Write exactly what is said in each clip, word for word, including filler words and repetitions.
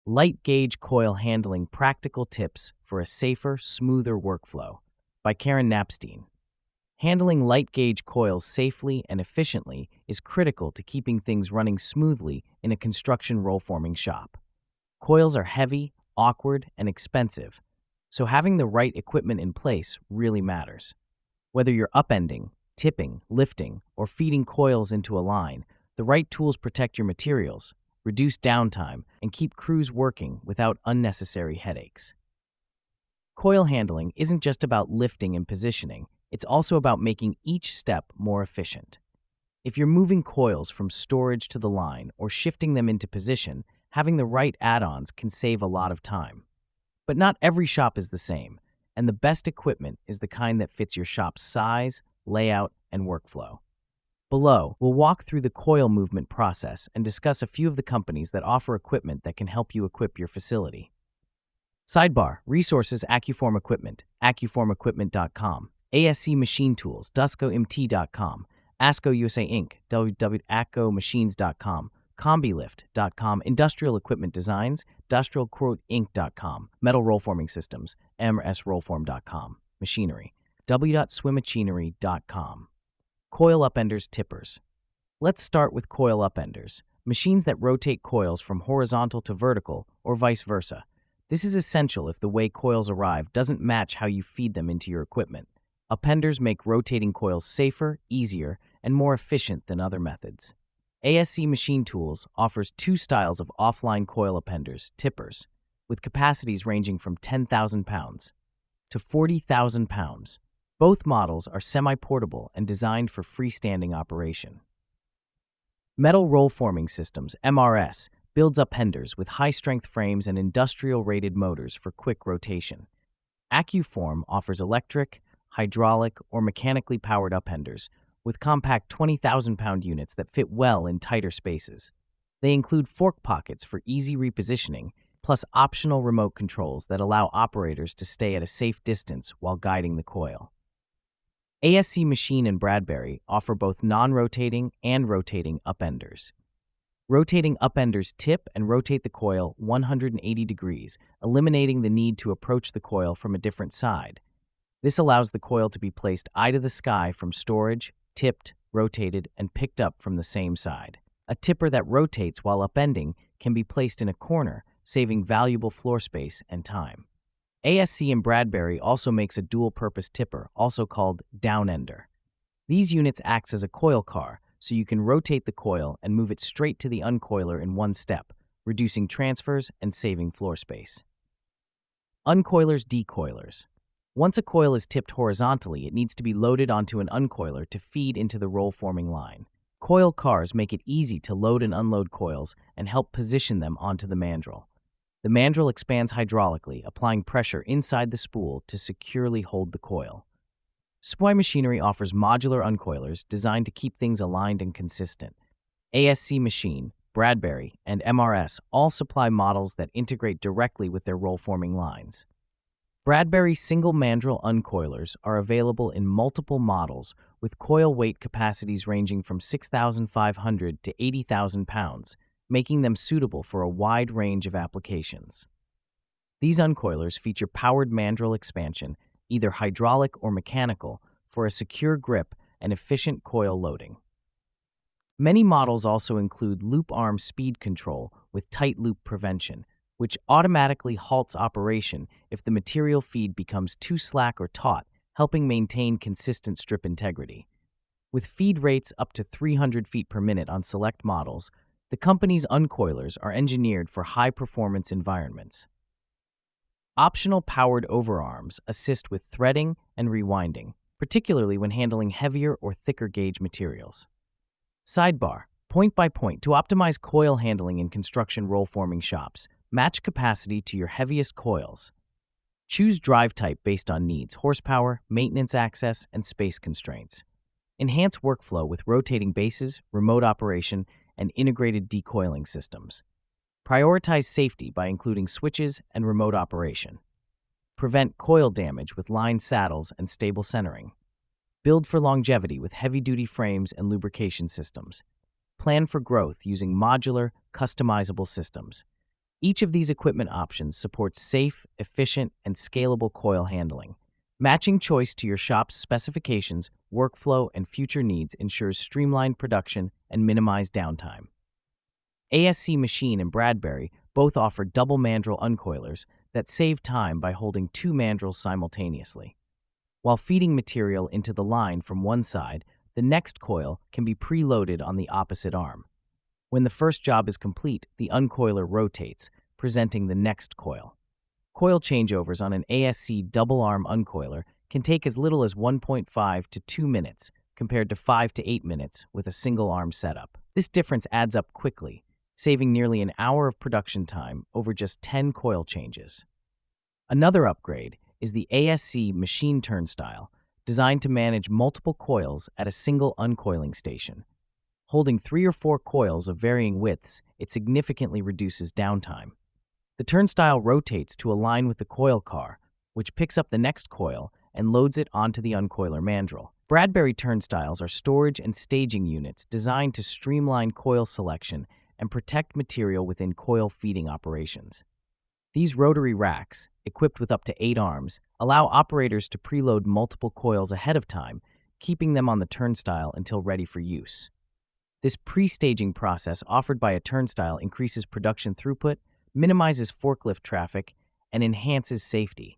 Light Gauge Coil Handling Practical Tips for a Safer, Smoother Workflow by Karen Napstein. Handling light gauge coils safely and efficiently is critical to keeping things running smoothly in a construction roll-forming shop. Coils are heavy, awkward, and expensive, so having the right equipment in place really matters. Whether you're upending, tipping, lifting, or feeding coils into a line, the right tools protect your materials, reduce downtime, and keep crews working without unnecessary headaches. Coil handling isn't just about lifting and positioning, it's also about making each step more efficient. If you're moving coils from storage to the line or shifting them into position, having the right add-ons can save a lot of time. But not every shop is the same, and the best equipment is the kind that fits your shop's size, layout, and workflow. Below, we'll walk through the coil movement process and discuss a few of the companies that offer equipment that can help you equip your facility. Sidebar: Resources: Accuform Equipment, accuform equipment dot com, A S C Machine Tools, dusco m t dot com, ASCO U S A Incorporated, w w w dot acco machines dot com, combilift dot com, Industrial Equipment Designs, industrial quote inc dot com, Metal Rollforming Systems, m s rollform dot com, Machinery, w w w dot swimachinery dot com. Coil upenders, tippers. Let's start with coil upenders, machines that rotate coils from horizontal to vertical or vice versa. This is essential if the way coils arrive doesn't match how you feed them into your equipment. Upenders make rotating coils safer, easier, and more efficient than other methods. A S C Machine Tools offers two styles of offline coil upenders, tippers, with capacities ranging from ten thousand pounds to forty thousand pounds. Both models are semi-portable and designed for freestanding operation. Metal Roll Forming Systems, M R S, builds upenders with high-strength frames and industrial-rated motors for quick rotation. Accuform offers electric, hydraulic, or mechanically powered upenders with compact twenty thousand pound units that fit well in tighter spaces. They include fork pockets for easy repositioning, plus optional remote controls that allow operators to stay at a safe distance while guiding the coil. A S C Machine and Bradbury offer both non-rotating and rotating upenders. Rotating upenders tip and rotate the coil one hundred eighty degrees, eliminating the need to approach the coil from a different side. This allows the coil to be placed eye to the sky from storage, tipped, rotated, and picked up from the same side. A tipper that rotates while upending can be placed in a corner, saving valuable floor space and time. A S C and Bradbury also makes a dual-purpose tipper, also called downender. These units act as a coil car, so you can rotate the coil and move it straight to the uncoiler in one step, reducing transfers and saving floor space. Uncoilers, decoilers. Once a coil is tipped horizontally, it needs to be loaded onto an uncoiler to feed into the roll-forming line. Coil cars make it easy to load and unload coils and help position them onto the mandrel. The mandrel expands hydraulically, applying pressure inside the spool to securely hold the coil. S P Y Machinery offers modular uncoilers designed to keep things aligned and consistent. A S C Machine, Bradbury, and M R S all supply models that integrate directly with their roll-forming lines. Bradbury single mandrel uncoilers are available in multiple models with coil weight capacities ranging from six thousand five hundred to eighty thousand pounds, making them suitable for a wide range of applications. These uncoilers feature powered mandrel expansion, either hydraulic or mechanical, for a secure grip and efficient coil loading. Many models also include loop arm speed control with tight loop prevention, which automatically halts operation if the material feed becomes too slack or taut, helping maintain consistent strip integrity. With feed rates up to three hundred feet per minute on select models, the company's uncoilers are engineered for high-performance environments. Optional powered overarms assist with threading and rewinding, particularly when handling heavier or thicker gauge materials. Sidebar: Point by point, to optimize coil handling in construction roll-forming shops, match capacity to your heaviest coils. Choose drive type based on needs, horsepower, maintenance access, and space constraints. Enhance workflow with rotating bases, remote operation, and integrated decoiling systems. Prioritize safety by including switches and remote operation. Prevent coil damage with lined saddles and stable centering. Build for longevity with heavy-duty frames and lubrication systems. Plan for growth using modular, customizable systems. Each of these equipment options supports safe, efficient, and scalable coil handling. Matching choice to your shop's specifications, workflow, and future needs ensures streamlined production and minimized downtime. A S C Machine and Bradbury both offer double mandrel uncoilers that save time by holding two mandrels simultaneously. While feeding material into the line from one side, the next coil can be preloaded on the opposite arm. When the first job is complete, the uncoiler rotates, presenting the next coil. Coil changeovers on an A S C double-arm uncoiler can take as little as one point five to two minutes, compared to five to eight minutes with a single-arm setup. This difference adds up quickly, saving nearly an hour of production time over just ten coil changes. Another upgrade is the A S C Machine Turnstile, designed to manage multiple coils at a single uncoiling station. Holding three or four coils of varying widths, it significantly reduces downtime. The turnstile rotates to align with the coil car, which picks up the next coil and loads it onto the uncoiler mandrel. Bradbury turnstiles are storage and staging units designed to streamline coil selection and protect material within coil feeding operations. These rotary racks, equipped with up to eight arms, allow operators to preload multiple coils ahead of time, keeping them on the turnstile until ready for use. This pre-staging process offered by a turnstile increases production throughput, minimizes forklift traffic, and enhances safety.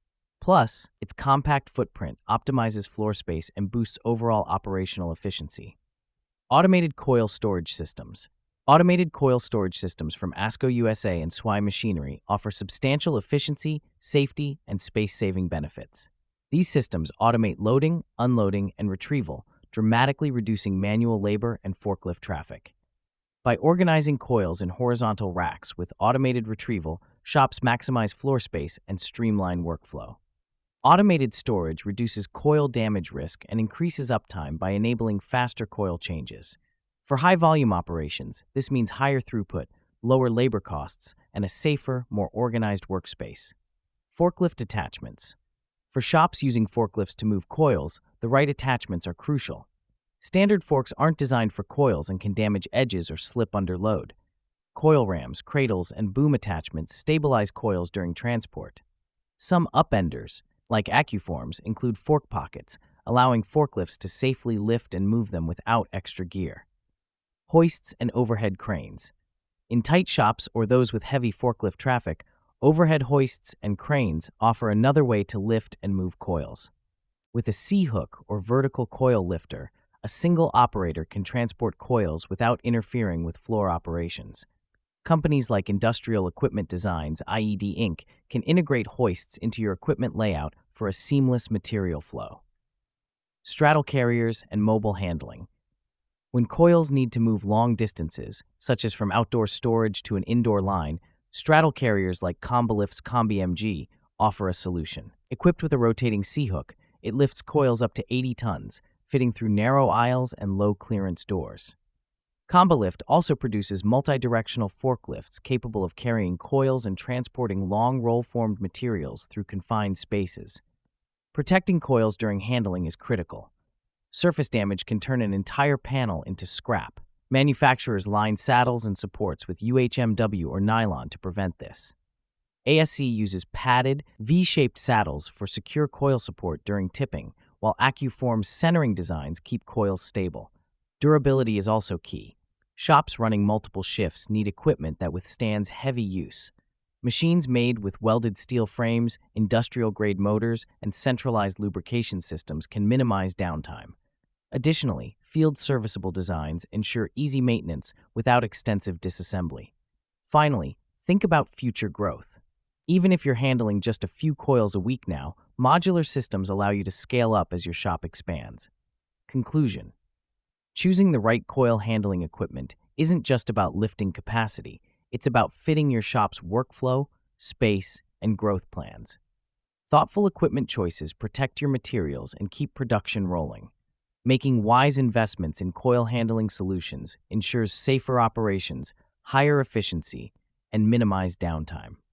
Plus, its compact footprint optimizes floor space and boosts overall operational efficiency. Automated coil storage systems. Automated coil storage systems from ASCO U S A and S W I Machinery offer substantial efficiency, safety, and space-saving benefits. These systems automate loading, unloading, and retrieval, dramatically reducing manual labor and forklift traffic. By organizing coils in horizontal racks with automated retrieval, shops maximize floor space and streamline workflow. Automated storage reduces coil damage risk and increases uptime by enabling faster coil changes. For high-volume operations, this means higher throughput, lower labor costs, and a safer, more organized workspace. Forklift attachments. For shops using forklifts to move coils, the right attachments are crucial. Standard forks aren't designed for coils and can damage edges or slip under load. Coil rams, cradles, and boom attachments stabilize coils during transport. Some upenders, like AccuForms, include fork pockets, allowing forklifts to safely lift and move them without extra gear. Hoists and overhead cranes. In tight shops or those with heavy forklift traffic, overhead hoists and cranes offer another way to lift and move coils. With a C-hook or vertical coil lifter, a single operator can transport coils without interfering with floor operations. Companies like Industrial Equipment Designs, I E D Incorporated, can integrate hoists into your equipment layout for a seamless material flow. Straddle carriers and mobile handling. When coils need to move long distances, such as from outdoor storage to an indoor line, straddle carriers like Combalift's Combi M G offer a solution. Equipped with a rotating C-hook, it lifts coils up to eighty tons, fitting through narrow aisles and low-clearance doors. Combalift also produces multi-directional forklifts capable of carrying coils and transporting long roll-formed materials through confined spaces. Protecting coils during handling is critical. Surface damage can turn an entire panel into scrap. Manufacturers line saddles and supports with U H M W or nylon to prevent this. A S C uses padded, V-shaped saddles for secure coil support during tipping, while AccuForm's centering designs keep coils stable. Durability is also key. Shops running multiple shifts need equipment that withstands heavy use. Machines made with welded steel frames, industrial-grade motors, and centralized lubrication systems can minimize downtime. Additionally, field-serviceable designs ensure easy maintenance without extensive disassembly. Finally, think about future growth. Even if you're handling just a few coils a week now, modular systems allow you to scale up as your shop expands. Conclusion: choosing the right coil handling equipment isn't just about lifting capacity, it's about fitting your shop's workflow, space, and growth plans. Thoughtful equipment choices protect your materials and keep production rolling. Making wise investments in coil handling solutions ensures safer operations, higher efficiency, and minimized downtime.